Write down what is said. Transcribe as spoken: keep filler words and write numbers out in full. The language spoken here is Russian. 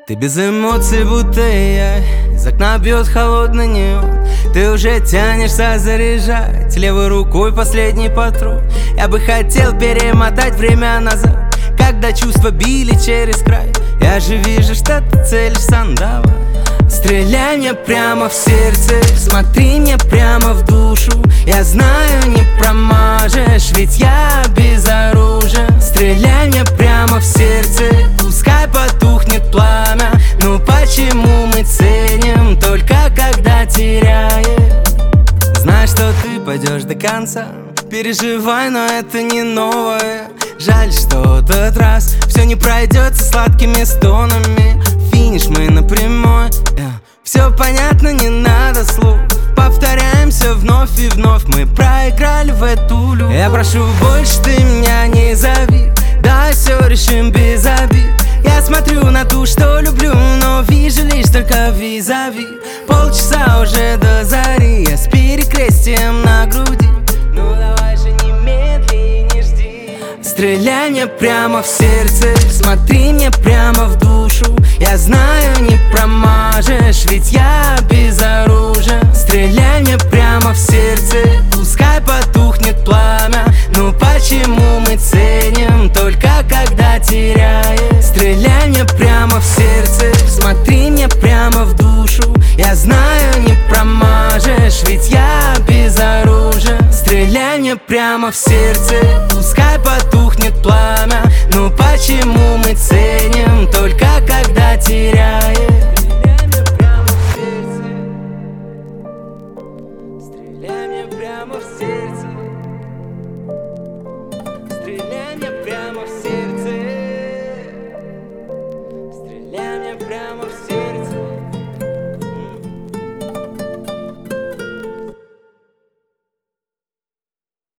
Ты без эмоций, будто я. Из окна бьет холодный неон. Ты уже тянешься заряжать левой рукой последний патрон. Я бы хотел перемотать время назад, когда чувства били через край. Я же вижу, что ты целишься, давай. Стреляй мне прямо в сердце, смотри мне прямо в душу. Я знаю, не промажешь, ведь я безоружен. Стреляй мне прямо в сердце, пускай потухнет пламя. Но почему мы ценим только когда теряем? Знай, что ты пойдешь до конца, переживай, но это не новое. Жаль, что тот раз все не пройдет со сладкими стонами. Финиш мы на прямой, yeah. Все понятно, не надо слов. Повторяемся вновь и вновь, мы проиграли в эту любовь. Я прошу больше, ты меня не зови, да все решим без обид. Я смотрю на ту, что люблю, но вижу лишь только визави. Полчаса уже до зари, я с перекрестием на груди. Ну давай же не медли, не жди. Стреляй мне прямо в сердце, смотри мне прямо в душу. Я знаю, не промажешь, ведь я безоружен. Стреляй мне прямо в сердце, пускай потухнет пламя. Но почему мы ценим только когда теряем? Стреляй мне прямо в сердце, смотри мне прямо в душу. Я знаю, не промажешь, ведь я безоружен. Стреляй мне прямо в сердце, пускай потухнет пламя. Но почему мы ценим только когда теряем? Стреляй мне прямо в сердце, стреляй мне прямо в сердце, стреляй мне прямо в сердце.